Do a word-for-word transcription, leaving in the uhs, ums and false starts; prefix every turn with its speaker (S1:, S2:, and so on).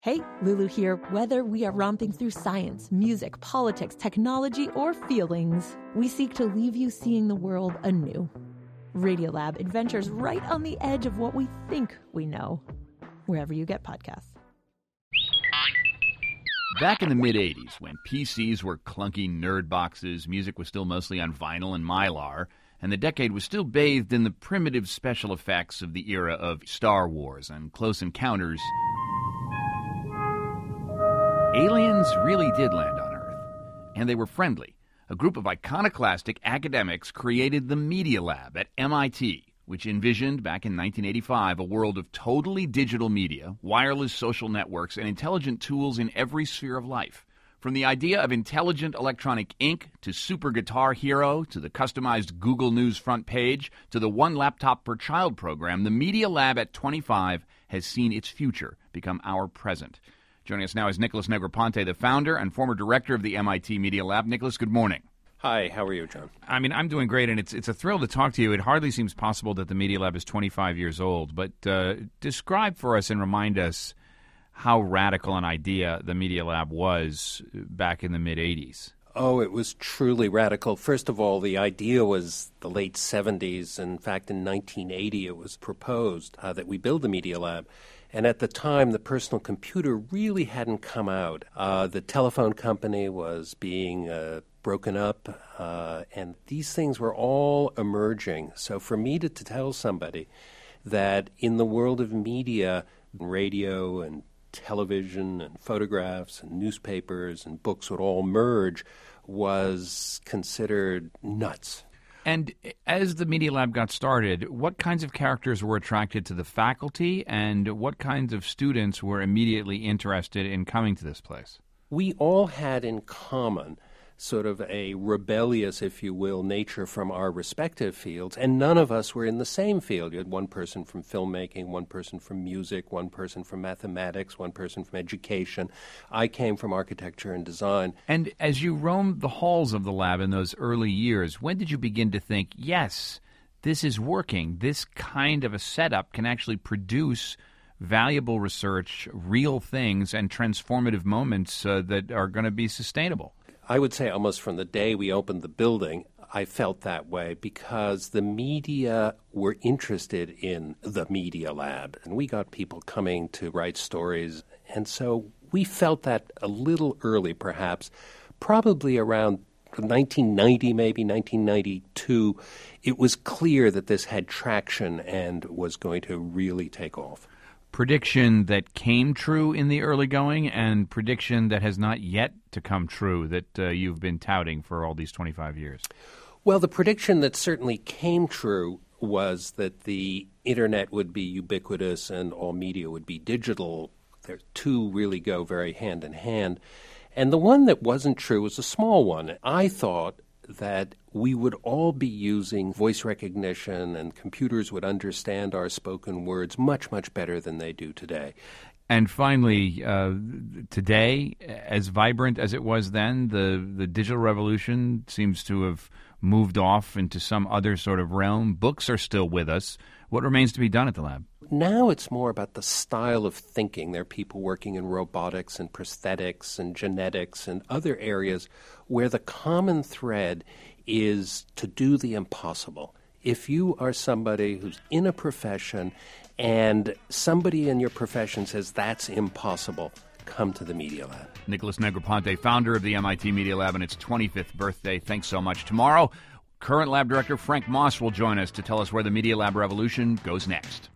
S1: Hey, Lulu here. Whether we are romping through science, music, politics, technology, or feelings, we seek to leave you seeing the world anew. Radiolab adventures right on the edge of what we think we know, wherever you get podcasts.
S2: Back in the mid-eighties, when P Cs were clunky nerd boxes, music was still mostly on vinyl and Mylar, and the decade was still bathed in the primitive special effects of the era of Star Wars and Close Encounters, aliens really did land on Earth, and they were friendly. A group of iconoclastic academics created the Media Lab at M I T, which envisioned, back in nineteen eighty-five, a world of totally digital media, wireless social networks, and intelligent tools in every sphere of life. From the idea of intelligent electronic ink, to Super Guitar Hero, to the customized Google News front page, to the One Laptop Per Child program, the Media Lab at twenty-five has seen its future become our present. Joining us now is Nicholas Negroponte, the founder and former director of the M I T Media Lab. Nicholas, good morning.
S3: Hi, how are you, John?
S2: I mean, I'm doing great, and it's it's a thrill to talk to you. It hardly seems possible that the Media Lab is twenty-five years old, but uh, describe for us and remind us how radical an idea the Media Lab was back in the mid-eighties.
S3: Oh, it was truly radical. First of all, the idea was the late seventies. In fact, in nineteen eighty, it was proposed uh, that we build the Media Lab. And at the time, the personal computer really hadn't come out. Uh, the telephone company was being uh, broken up, uh, and these things were all emerging. So for me to, to tell somebody that in the world of media, radio and television and photographs and newspapers and books would all merge was considered nuts.
S2: And as the Media Lab got started, what kinds of characters were attracted to the faculty, and what kinds of students were immediately interested in coming to this place?
S3: We all had in common sort of a rebellious, if you will, nature from our respective fields, and none of us were in the same field. You had one person from filmmaking, one person from music, one person from mathematics, one person from education. I came from architecture and design.
S2: And as you roamed the halls of the lab in those early years, when did you begin to think, yes, this is working, this kind of a setup can actually produce valuable research, real things, and transformative moments uh, that are going to be sustainable?
S3: I would say almost from the day we opened the building, I felt that way because the media were interested in the Media Lab, and we got people coming to write stories. And so we felt that a little early, perhaps, probably around nineteen ninety, maybe nineteen ninety-two. It was clear that this had traction and was going to really take off.
S2: Prediction that came true in the early going and prediction that has not yet to come true that uh, you've been touting for all these twenty-five years?
S3: Well, the prediction that certainly came true was that the Internet would be ubiquitous and all media would be digital. The two really go very hand in hand. And the one that wasn't true was a small one. I thought that we would all be using voice recognition and computers would understand our spoken words much, much better than they do today.
S2: And finally, uh, today, as vibrant as it was then, the, the digital revolution seems to have moved off into some other sort of realm. Books are still with us. What remains to be done at the lab?
S3: Now it's more about the style of thinking. There are people working in robotics and prosthetics and genetics and other areas where the common thread is to do the impossible. If you are somebody who's in a profession and somebody in your profession says that's impossible, come to the Media Lab.
S2: Nicholas Negroponte, founder of the M I T Media Lab, and its twenty-fifth birthday. Thanks so much. Tomorrow, current lab director Frank Moss will join us to tell us where the Media Lab revolution goes next.